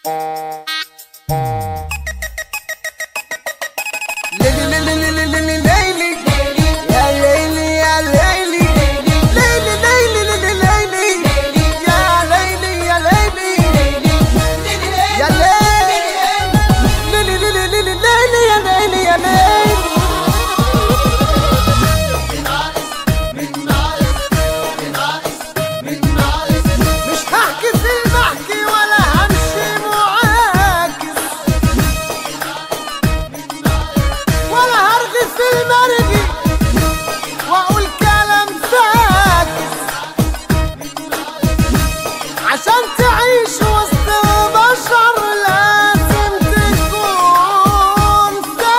عشان تعيش وسط البشر لازم تكون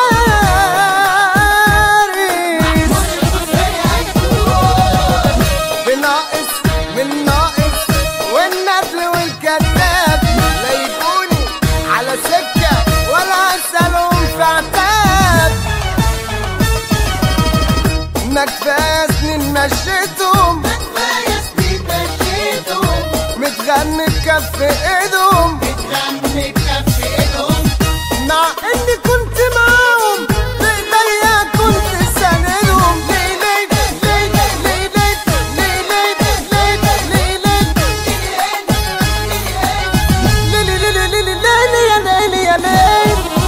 فارس. بناقص من ناقص والندل والكذاب لا يجوني على سكة ولا أسألهم في عتاب. ما كفاية سنين مشيتهم متغني بكف ايدهم مع اني كنت معاهم بايديا كنت ساندهم. ليه ليه ليه ليه ليه ليه ليه ليه ليه ليه ليه ليه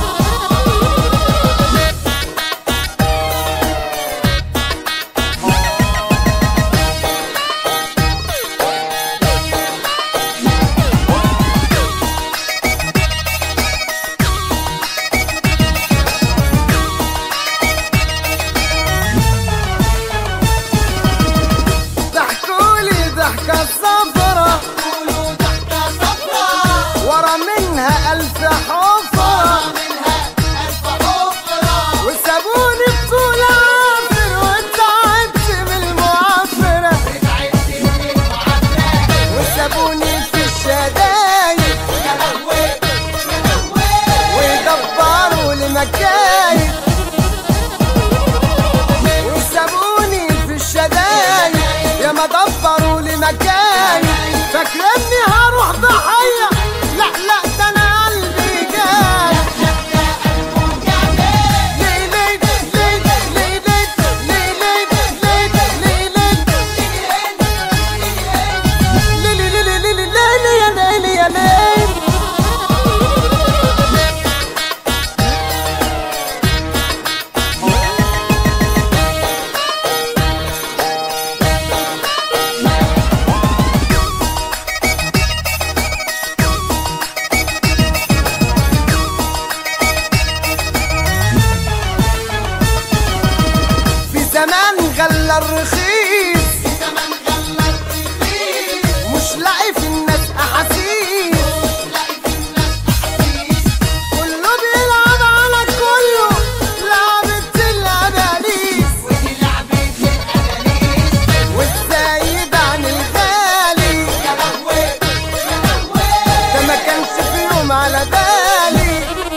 ضحكة صفرة ورا منها ألف حفرة وسابوني بطول عافر وتعبت بالمعافرة وسابوني في الشدايد ويدبروا لمكايد وسابوني في الشدايد يا ما دبروا لمكاني فاكرني هروح ضحية. لا لا ده انا قلبي جاي. ليه ليه ليه ليه ليه ليه ليه ليه ليه ليه زمان غلى الرخيص مش لاقي في الناس أحاسيس كله بيلعب على كله لعبة الأباليس والزايد عن الغالي ده ما كانش في يوم على بالي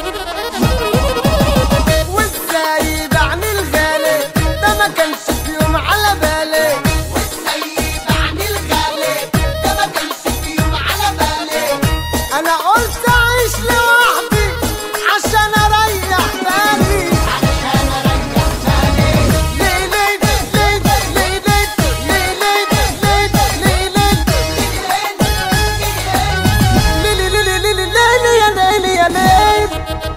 والزايد عن الغالي ما كانش في يوم على بالي والسيب عن الغالي ده ما كانش في يوم على بالي. انا قلت اعيش لوحدي عشان اريح بالي ليه ليه ليه ليه ليه ليه ليه ليه